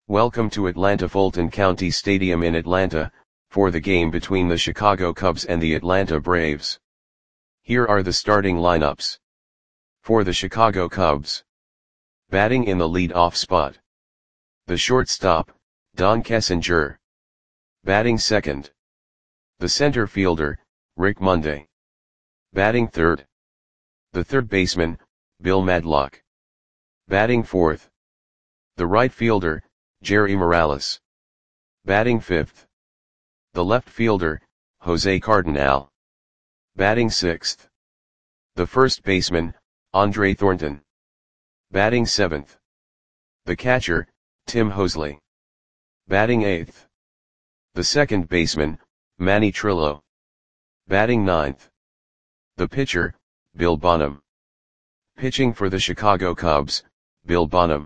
Welcome to Atlanta Fulton County Stadium in Atlanta, for the game between the Chicago Cubs and the Atlanta Braves. Here are the starting lineups. For the Chicago Cubs. Batting in the lead-off spot. The shortstop, Don Kessinger. Batting second. The center fielder, Rick Monday. Batting third. The third baseman, Bill Madlock. Batting fourth. The right fielder, Jerry Morales. Batting fifth. The left fielder, Jose Cardinal. Batting sixth. The first baseman, Andre Thornton. Batting seventh. The catcher, Tim Hosley. Batting eighth. The second baseman, Manny Trillo. Batting ninth. The pitcher, Bill Bonham. Pitching for the Chicago Cubs, Bill Bonham.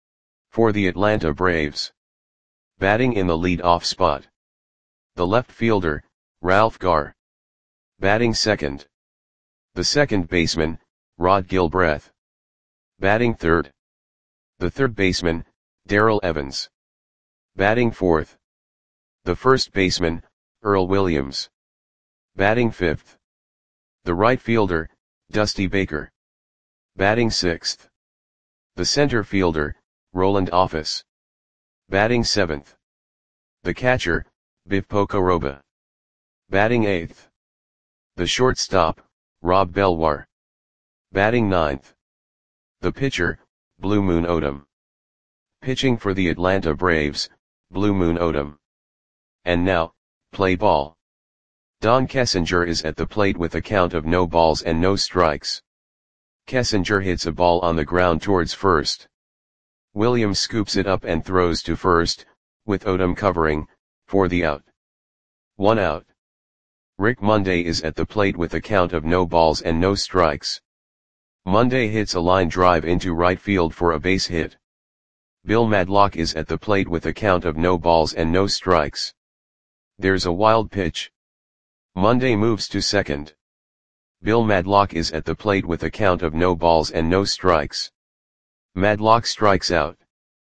For the Atlanta Braves. Batting in the lead-off spot. The left fielder, Ralph Garr. Batting second. The second baseman, Rod Gilbreth. Batting third. The third baseman, Darrell Evans. Batting fourth. The first baseman, Earl Williams. Batting fifth. The right fielder, Dusty Baker. Batting sixth. The center fielder, Roland Office. Batting seventh. The catcher, Biff Pocoroba. Batting eighth. The shortstop, Rob Belwar. Batting ninth. The pitcher, Blue Moon Odom. Pitching for the Atlanta Braves, Blue Moon Odom. And now, play ball. Don Kessinger is at the plate with a count of no balls and no strikes. Kessinger hits a ball on the ground towards first. Williams scoops it up and throws to first, with Odom covering, for the out. 1 out. Rick Monday is at the plate with a count of no balls and no strikes. Monday hits a line drive into right field for a base hit. Bill Madlock is at the plate with a count of no balls and no strikes. There's a wild pitch. Monday moves to second. Bill Madlock is at the plate with a count of no balls and no strikes. Madlock strikes out.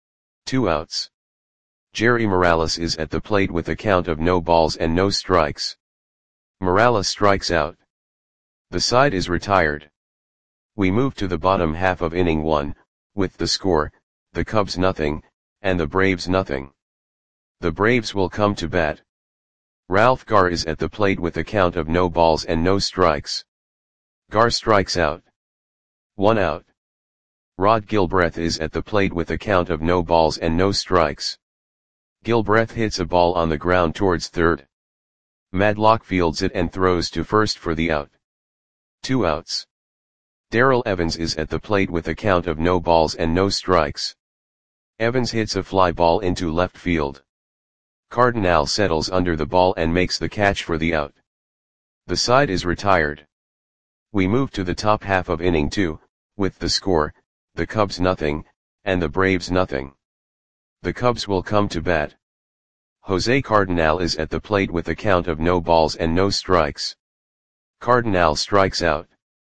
2 outs. Jerry Morales is at the plate with a count of no balls and no strikes. Morales strikes out. The side is retired. We move to the bottom half of inning 1, with the score, the Cubs nothing, and the Braves nothing. The Braves will come to bat. Ralph Garr is at the plate with a count of no balls and no strikes. Garr strikes out. 1 out. Rod Gilbreth is at the plate with a count of no balls and no strikes. Gilbreth hits a ball on the ground towards third. Madlock fields it and throws to first for the out. 2 outs. Darrell Evans is at the plate with a count of no balls and no strikes. Evans hits a fly ball into left field. Cardinal settles under the ball and makes the catch for the out. The side is retired. We move to the top half of inning 2, with the score, the Cubs nothing, and the Braves nothing. The Cubs will come to bat. Jose Cardinal is at the plate with a count of no balls and no strikes. Cardinal strikes out.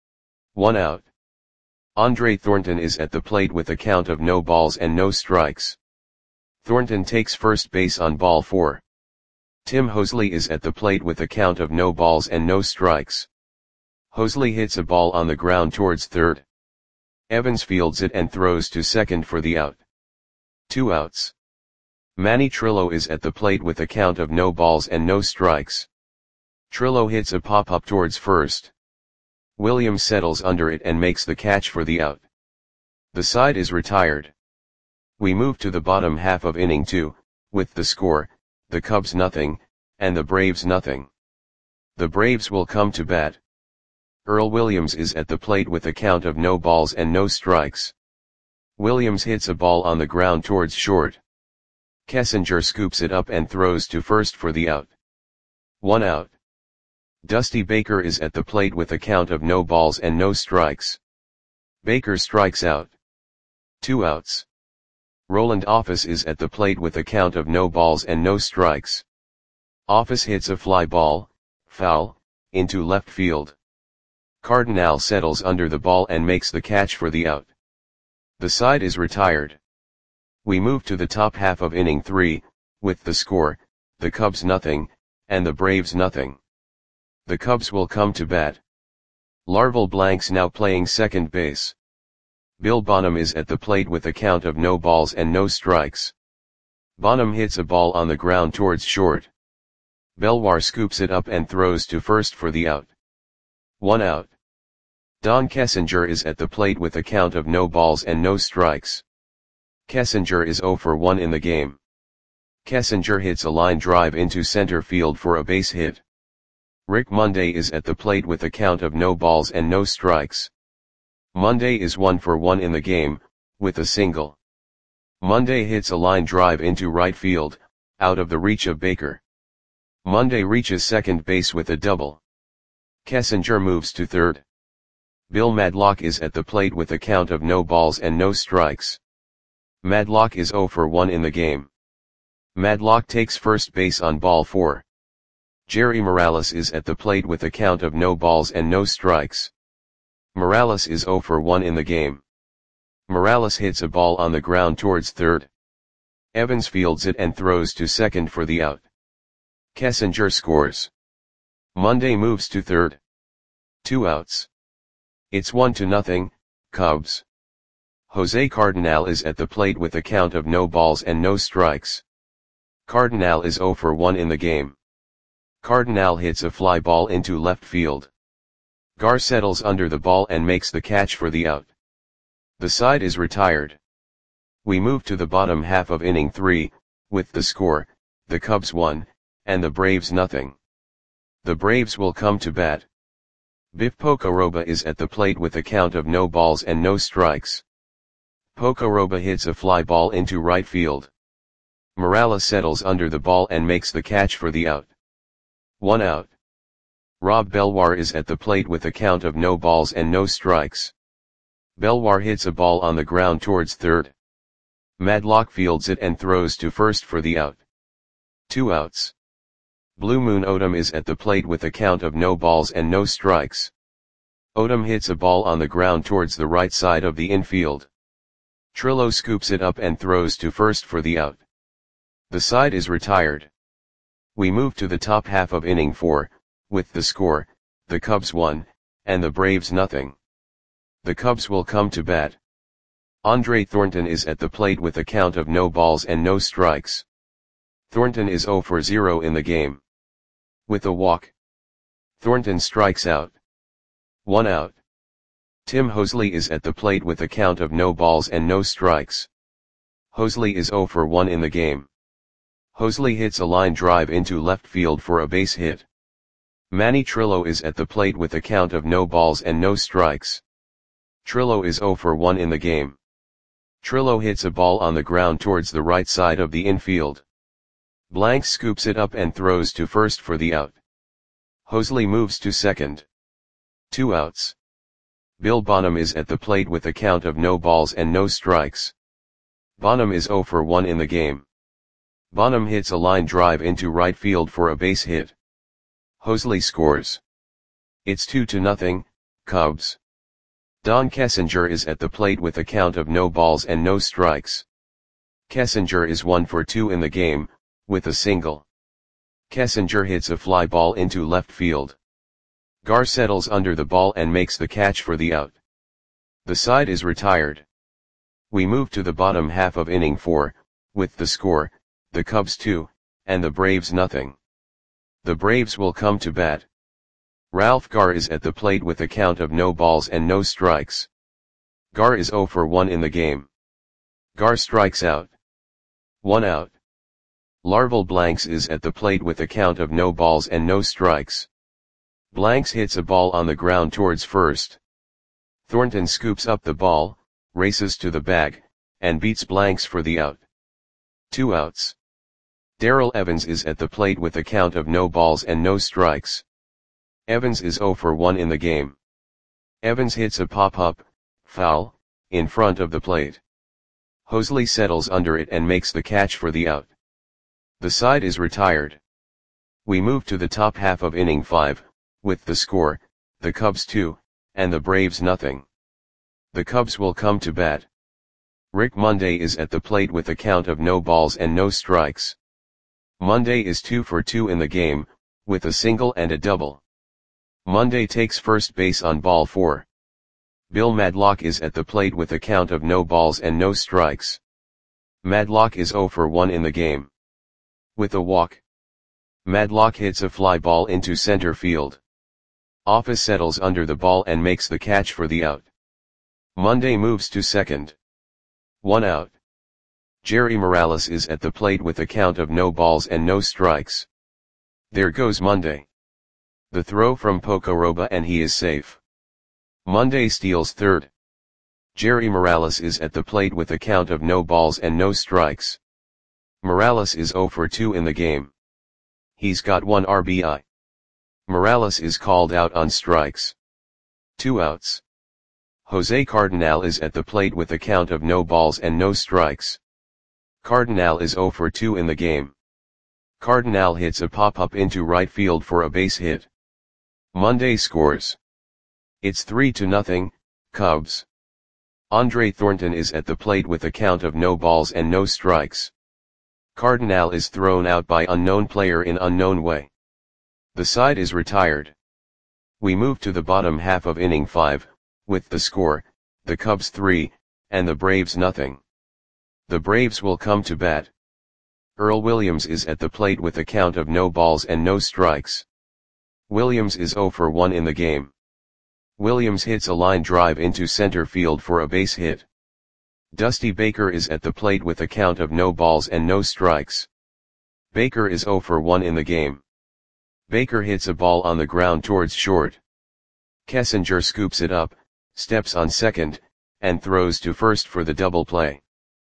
1 out. Andre Thornton is at the plate with a count of no balls and no strikes. Thornton takes first base on ball 4. Tim Hosley is at the plate with a count of no balls and no strikes. Hosley hits a ball on the ground towards third. Evans fields it and throws to second for the out. 2 outs. Manny Trillo is at the plate with a count of no balls and no strikes. Trillo hits a pop-up towards first. Williams settles under it and makes the catch for the out. The side is retired. We move to the bottom half of inning 2, with the score, the Cubs nothing, and the Braves nothing. The Braves will come to bat. Earl Williams is at the plate with a count of no balls and no strikes. Williams hits a ball on the ground towards short. Kessinger scoops it up and throws to first for the out. 1 out. Dusty Baker is at the plate with a count of no balls and no strikes. Baker strikes out. 2 outs. Roland Office is at the plate with a count of no balls and no strikes. Office hits a fly ball, foul, into left field. Cardinal settles under the ball and makes the catch for the out. The side is retired. We move to the top half of inning 3, with the score, the Cubs nothing, and the Braves nothing. The Cubs will come to bat. Larval Blanks now playing second base. Bill Bonham is at the plate with a count of no balls and no strikes. Bonham hits a ball on the ground towards short. Belwar scoops it up and throws to first for the out. 1 out. Don Kessinger is at the plate with a count of no balls and no strikes. Kessinger is 0 for 1 in the game. Kessinger hits a line drive into center field for a base hit. Rick Monday is at the plate with a count of no balls and no strikes. Monday is 1 for 1 in the game, with a single. Monday hits a line drive into right field, out of the reach of Baker. Monday reaches second base with a double. Kessinger moves to third. Bill Madlock is at the plate with a count of no balls and no strikes. Madlock is 0 for 1 in the game. Madlock takes first base on ball 4. Jerry Morales is at the plate with a count of no balls and no strikes. Morales is 0 for 1 in the game. Morales hits a ball on the ground towards third. Evans fields it and throws to second for the out. Kessinger scores. Monday moves to third. 2 outs. It's 1-0, Cubs. Jose Cardenal is at the plate with a count of no balls and no strikes. Cardenal is 0 for 1 in the game. Cardenal hits a fly ball into left field. Gar settles under the ball and makes the catch for the out. The side is retired. We move to the bottom half of inning 3, with the score, the Cubs 1, and the Braves nothing. The Braves will come to bat. Biff Pocoroba is at the plate with a count of no balls and no strikes. Pocoroba hits a fly ball into right field. Morales settles under the ball and makes the catch for the out. 1 out. Rob Belwar is at the plate with a count of no balls and no strikes. Belwar hits a ball on the ground towards third. Madlock fields it and throws to first for the out. 2 outs. Blue Moon Odom is at the plate with a count of no balls and no strikes. Odom hits a ball on the ground towards the right side of the infield. Trillo scoops it up and throws to first for the out. The side is retired. We move to the top half of inning 4, with the score, the Cubs 1, and the Braves nothing. The Cubs will come to bat. Andre Thornton is at the plate with a count of no balls and no strikes. Thornton is 0 for 0 in the game. With a walk. Thornton strikes out. 1 out. Tim Hosley is at the plate with a count of no balls and no strikes. Hosley is 0 for 1 in the game. Hosley hits a line drive into left field for a base hit. Manny Trillo is at the plate with a count of no balls and no strikes. Trillo is 0 for 1 in the game. Trillo hits a ball on the ground towards the right side of the infield. Blanks scoops it up and throws to first for the out. Hosley moves to second. 2 outs. Bill Bonham is at the plate with a count of no balls and no strikes. Bonham is 0 for 1 in the game. Bonham hits a line drive into right field for a base hit. Hosley scores. It's 2-0, Cubs. Don Kessinger is at the plate with a count of no balls and no strikes. Kessinger is 1 for 2 in the game, with a single. Kessinger hits a fly ball into left field. Gar settles under the ball and makes the catch for the out. The side is retired. We move to the bottom half of inning 4, with the score, the Cubs 2, and the Braves nothing. The Braves will come to bat. Ralph Gar is at the plate with a count of no balls and no strikes. Gar is 0 for 1 in the game. Gar strikes out. 1 out. Larval Blanks is at the plate with a count of no balls and no strikes. Blanks hits a ball on the ground towards first. Thornton scoops up the ball, races to the bag, and beats Blanks for the out. 2 outs. Darrell Evans is at the plate with a count of no balls and no strikes. Evans is 0 for 1 in the game. Evans hits a pop-up, foul, in front of the plate. Hosley settles under it and makes the catch for the out. The side is retired. We move to the top half of inning 5, with the score, the Cubs 2, and the Braves nothing. The Cubs will come to bat. Rick Monday is at the plate with a count of no balls and no strikes. Monday is 2 for 2 in the game, with a single and a double. Monday takes first base on ball 4. Bill Madlock is at the plate with a count of no balls and no strikes. Madlock is 0 for 1 in the game. With a walk, Madlock hits a fly ball into center field. Office settles under the ball and makes the catch for the out. Monday moves to second. 1 out. Jerry Morales is at the plate with a count of no balls and no strikes. There goes Monday. The throw from Pocoroba and he is safe. Monday steals third. Jerry Morales is at the plate with a count of no balls and no strikes. Morales is 0 for 2 in the game. He's got 1 RBI. Morales is called out on strikes. 2 outs. Jose Cardinal is at the plate with a count of no balls and no strikes. Cardinal is 0 for 2 in the game. Cardinal hits a pop-up into right field for a base hit. Monday scores. It's 3-0, Cubs. Andre Thornton is at the plate with a count of no balls and no strikes. Cardinal is thrown out by unknown player in unknown way. The side is retired. We move to the bottom half of inning 5, with the score, the Cubs 3, and the Braves 0. The Braves will come to bat. Earl Williams is at the plate with a count of no balls and no strikes. Williams is 0 for 1 in the game. Williams hits a line drive into center field for a base hit. Dusty Baker is at the plate with a count of no balls and no strikes. Baker is 0 for 1 in the game. Baker hits a ball on the ground towards short. Kessinger scoops it up, steps on second, and throws to first for the double play.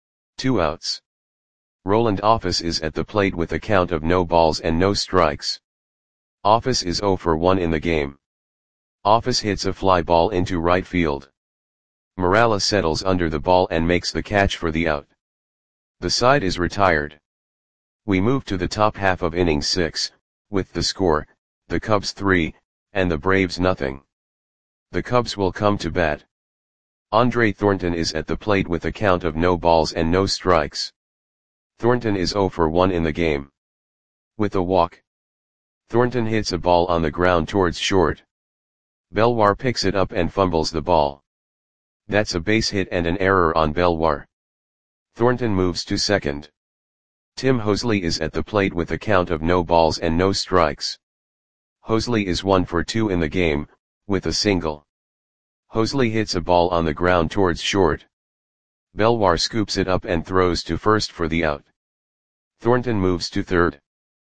2 outs. Roland Office is at the plate with a count of no balls and no strikes. Office is 0 for 1 in the game. Office hits a fly ball into right field. Morales settles under the ball and makes the catch for the out. The side is retired. We move to the top half of inning 6, with the score, the Cubs 3, and the Braves 0. The Cubs will come to bat. Andre Thornton is at the plate with a count of no balls and no strikes. Thornton is 0 for 1 in the game. With a walk, Thornton hits a ball on the ground towards short. Belwar picks it up and fumbles the ball. That's a base hit and an error on Belwar. Thornton moves to second. Tim Hosley is at the plate with a count of no balls and no strikes. Hosley is 1 for 2 in the game, with a single. Hosley hits a ball on the ground towards short. Belwar scoops it up and throws to first for the out. Thornton moves to third.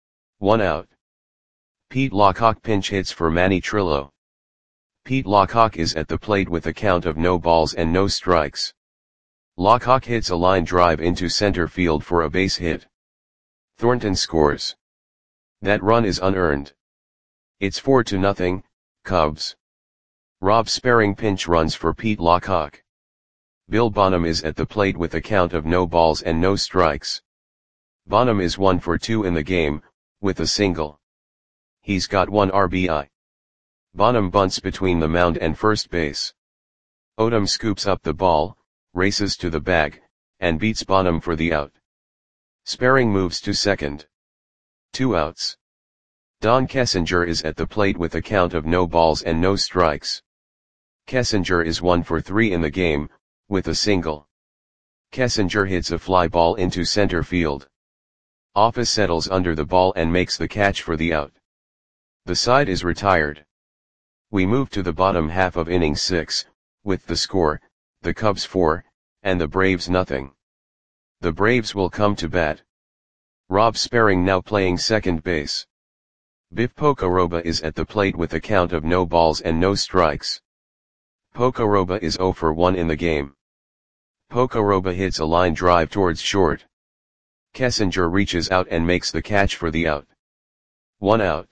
1 out. Pete Lockhart pinch hits for Manny Trillo. Pete Lockhart is at the plate with a count of no balls and no strikes. Lockhart hits a line drive into center field for a base hit. Thornton scores. That run is unearned. It's 4-0, Cubs. Rob Sperring pinch runs for Pete Lockhart. Bill Bonham is at the plate with a count of no balls and no strikes. Bonham is 1 for 2 in the game, with a single. He's got 1 RBI. Bonham bunts between the mound and first base. Odom scoops up the ball, races to the bag, and beats Bonham for the out. Sperring moves to second. 2 outs. Don Kessinger is at the plate with a count of no balls and no strikes. Kessinger is 1 for 3 in the game, with a single. Kessinger hits a fly ball into center field. Office settles under the ball and makes the catch for the out. The side is retired. We move to the bottom half of inning 6, with the score, the Cubs 4, and the Braves 0. The Braves will come to bat. Rob Sperring now playing second base. Biff Pocoroba is at the plate with a count of no balls and no strikes. Pocoroba is 0 for 1 in the game. Pocoroba hits a line drive towards short. Kessinger reaches out and makes the catch for the out. 1 out.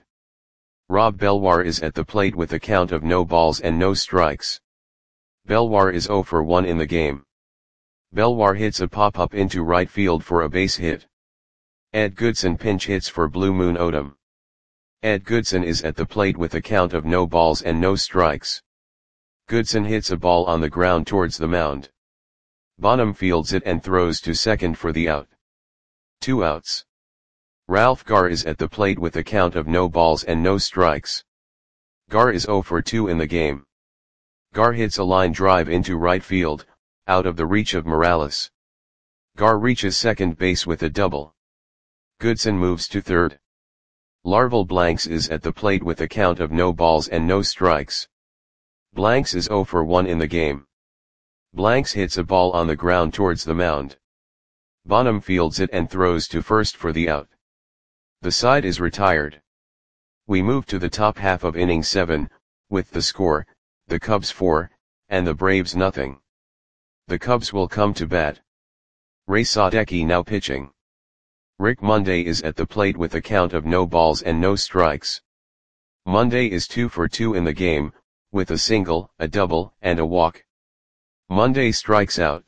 Rob Belwar is at the plate with a count of no balls and no strikes. Belwar is 0 for 1 in the game. Belwar hits a pop-up into right field for a base hit. Ed Goodson pinch hits for Blue Moon Odom. Ed Goodson is at the plate with a count of no balls and no strikes. Goodson hits a ball on the ground towards the mound. Bonham fields it and throws to second for the out. 2 outs. Ralph Garr is at the plate with a count of no balls and no strikes. Garr is 0 for 2 in the game. Garr hits a line drive into right field, out of the reach of Morales. Garr reaches second base with a double. Goodson moves to third. Larval Blanks is at the plate with a count of no balls and no strikes. Blanks is 0 for 1 in the game. Blanks hits a ball on the ground towards the mound. Bonham fields it and throws to first for the out. The side is retired. We move to the top half of inning 7, with the score, the Cubs 4, and the Braves nothing. The Cubs will come to bat. Ray Sadecki now pitching. Rick Monday is at the plate with a count of no balls and no strikes. Monday is 2 for 2 in the game, with a single, a double, and a walk. Monday strikes out.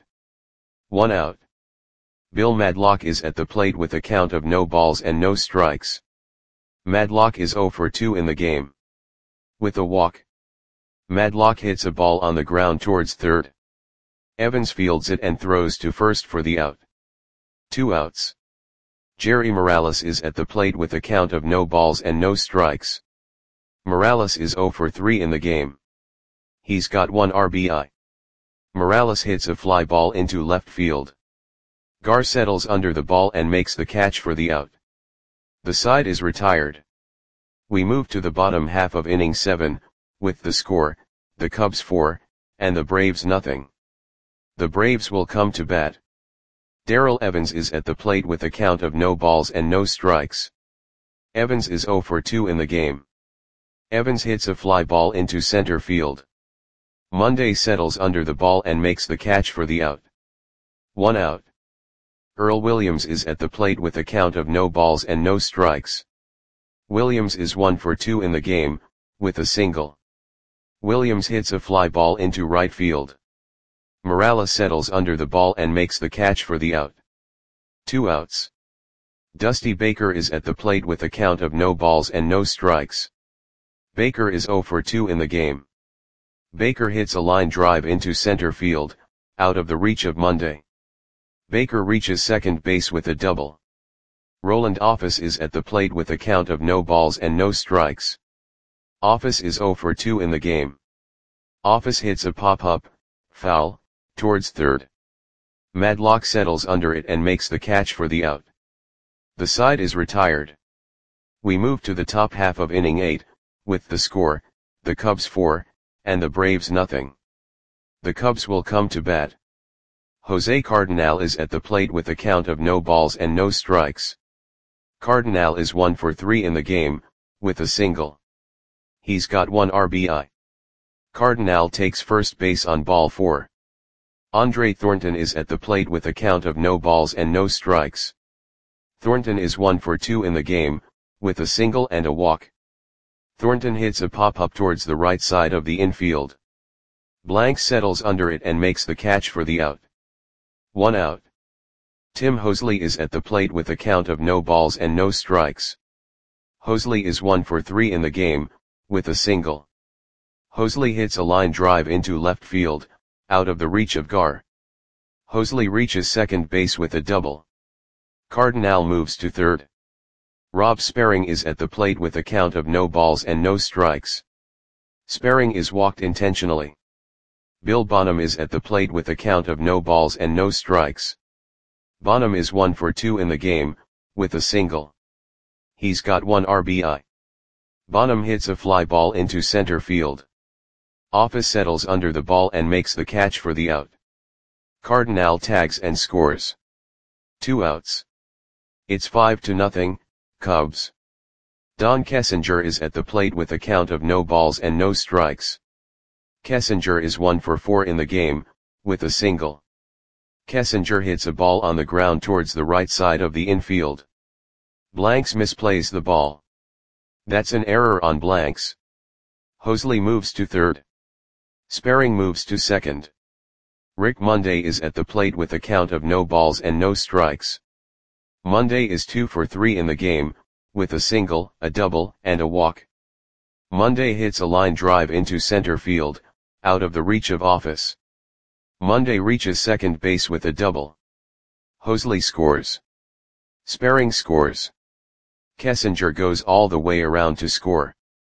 1 out. Bill Madlock is at the plate with a count of no balls and no strikes. Madlock is 0 for 2 in the game. With a walk. Madlock hits a ball on the ground towards third. Evans fields it and throws to first for the out. 2 outs. Jerry Morales is at the plate with a count of no balls and no strikes. Morales is 0 for 3 in the game. He's got 1 RBI. Morales hits a fly ball into left field. Garr settles under the ball and makes the catch for the out. The side is retired. We move to the bottom half of inning 7, with the score, the Cubs 4, and the Braves nothing. The Braves will come to bat. Darrell Evans is at the plate with a count of no balls and no strikes. Evans is 0 for 2 in the game. Evans hits a fly ball into center field. Monday settles under the ball and makes the catch for the out. 1 out. Earl Williams is at the plate with a count of no balls and no strikes. Williams is 1 for 2 in the game, with a single. Williams hits a fly ball into right field. Morales settles under the ball and makes the catch for the out. 2 outs. Dusty Baker is at the plate with a count of no balls and no strikes. Baker is 0 for 2 in the game. Baker hits a line drive into center field, out of the reach of Monday. Baker reaches second base with a double. Roland Office is at the plate with a count of no balls and no strikes. Office is 0 for 2 in the game. Office hits a pop-up, foul, towards third. Madlock settles under it and makes the catch for the out. The side is retired. We move to the top half of inning 8, with the score, the Cubs 4, and the Braves nothing. The Cubs will come to bat. Jose Cardinal is at the plate with a count of no balls and no strikes. Cardinal is 1 for 3 in the game, with a single. He's got 1 RBI. Cardinal takes first base on ball 4. Andre Thornton is at the plate with a count of no balls and no strikes. Thornton is 1 for 2 in the game, with a single and a walk. Thornton hits a pop-up towards the right side of the infield. Blanks settles under it and makes the catch for the out. 1 out. Tim Hosley is at the plate with a count of no balls and no strikes. Hosley is 1 for 3 in the game, with a single. Hosley hits a line drive into left field, out of the reach of Garr. Hosley reaches second base with a double. Cardinal moves to third. Rob Sparring is at the plate with a count of no balls and no strikes. Sparring is walked intentionally. Bill Bonham is at the plate with a count of no balls and no strikes. Bonham is 1 for 2 in the game, with a single. He's got 1 RBI. Bonham hits a fly ball into center field. Office settles under the ball and makes the catch for the out. Cardinal tags and scores. 2 outs. It's 5-0, Cubs. Don Kessinger is at the plate with a count of no balls and no strikes. Kessinger is 1 for 4 in the game, with a single. Kessinger hits a ball on the ground towards the right side of the infield. Blanks misplays the ball. That's an error on Blanks. Hosley moves to third. Sparring moves to second. Rick Monday is at the plate with a count of no balls and no strikes. Monday is 2 for 3 in the game, with a single, a double, and a walk. Monday hits a line drive into center field, out of the reach of Office. Monday reaches second base with a double. Hosley scores. Sparing scores. Kessinger goes all the way around to score.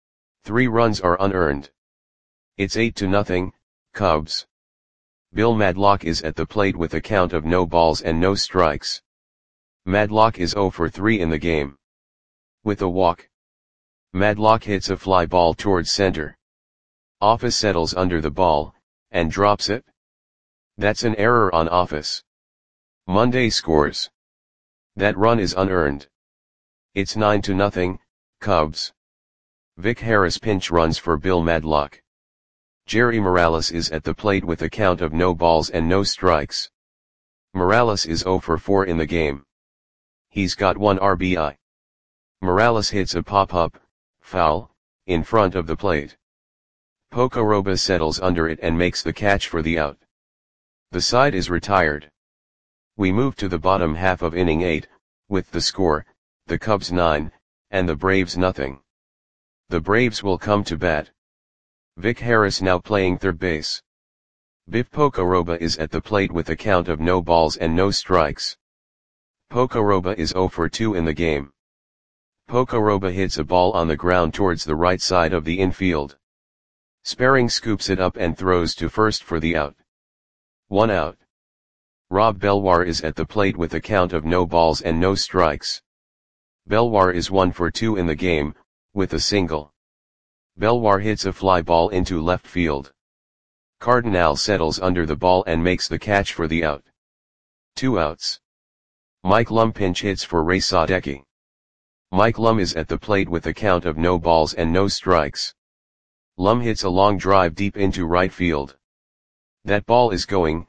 3 runs are unearned. It's 8-0, Cubs. Bill Madlock is at the plate with a count of no balls and no strikes. Madlock is 0 for 3 in the game. With a walk. Madlock hits a fly ball towards center. Office settles under the ball, and drops it. That's an error on Office. Monday scores. That run is unearned. It's 9-0, Cubs. Vic Harris pinch runs for Bill Madlock. Jerry Morales is at the plate with a count of no balls and no strikes. Morales is 0 for 4 in the game. He's got 1 RBI. Morales hits a pop-up, foul, in front of the plate. Pocoroba settles under it and makes the catch for the out. The side is retired. We move to the bottom half of inning 8, with the score, the Cubs 9, and the Braves nothing. The Braves will come to bat. Vic Harris now playing third base. Biff Pocoroba is at the plate with a count of no balls and no strikes. Pocoroba is 0 for 2 in the game. Pocoroba hits a ball on the ground towards the right side of the infield. Sparing scoops it up and throws to first for the out. 1 out. Rob Belwar is at the plate with a count of no balls and no strikes. Belwar is 1 for 2 in the game, with a single. Belwar hits a fly ball into left field. Cardinal settles under the ball and makes the catch for the out. 2 outs. Mike Lum pinch hits for Ray Sadecki. Mike Lum is at the plate with a count of no balls and no strikes. Lum hits a long drive deep into right field. That ball is gone.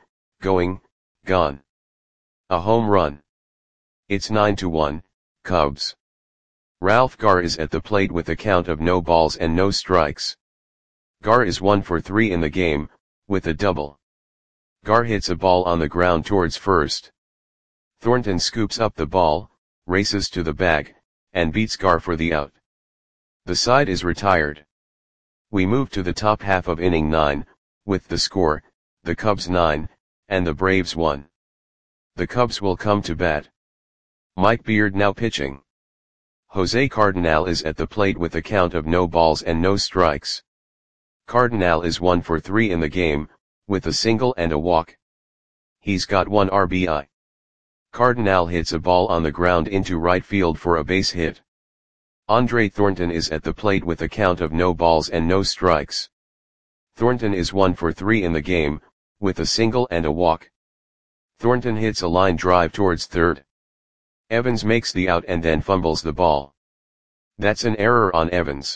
A home run. It's 9-1, Cubs. Ralph Garr is at the plate with a count of no balls and no strikes. Garr is 1 for 3 in the game, with a double. Garr hits a ball on the ground towards first. Thornton scoops up the ball, races to the bag, and beats Garr for the out. The side is retired. We move to the top half of inning 9, with the score, the Cubs 9, and the Braves 1. The Cubs will come to bat. Mike Beard now pitching. Jose Cardinal is at the plate with a count of no balls and no strikes. Cardinal is 1 for 3 in the game, with a single and a walk. He's got 1 RBI. Cardinal hits a ball on the ground into right field for a base hit. Andre Thornton is at the plate with a count of no balls and no strikes. Thornton is 1 for 3 in the game, with a single and a walk. Thornton hits a line drive towards third. Evans makes the out and then fumbles the ball. That's an error on Evans.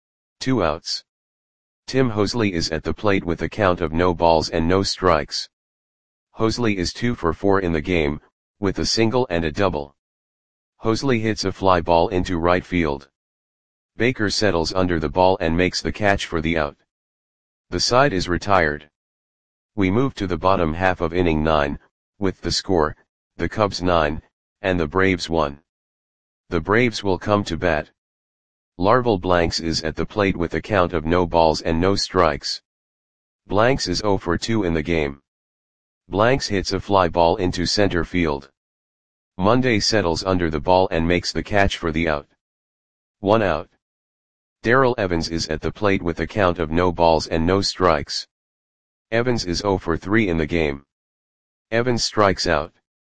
2 outs. Tim Hosley is at the plate with a count of no balls and no strikes. Hosley is 2 for 4 in the game, with a single and a double. Hosley hits a fly ball into right field. Baker settles under the ball and makes the catch for the out. The side is retired. We move to the bottom half of inning 9, with the score, the Cubs 9, and the Braves 1. The Braves will come to bat. Larval Blanks is at the plate with a count of no balls and no strikes. Blanks is 0 for 2 in the game. Blanks hits a fly ball into center field. Monday settles under the ball and makes the catch for the out. 1 out. Darrell Evans is at the plate with a count of no balls and no strikes. Evans is 0 for 3 in the game. Evans strikes out.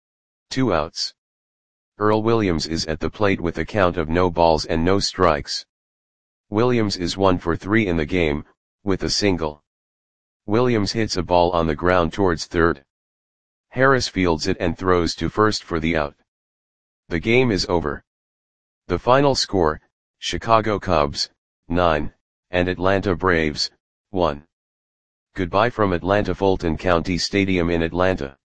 2 outs. Earl Williams is at the plate with a count of no balls and no strikes. Williams is 1 for 3 in the game, with a single. Williams hits a ball on the ground towards third. Harris fields it and throws to first for the out. The game is over. The final score, Chicago Cubs, 9, and Atlanta Braves, 1. Goodbye from Atlanta Fulton County Stadium in Atlanta.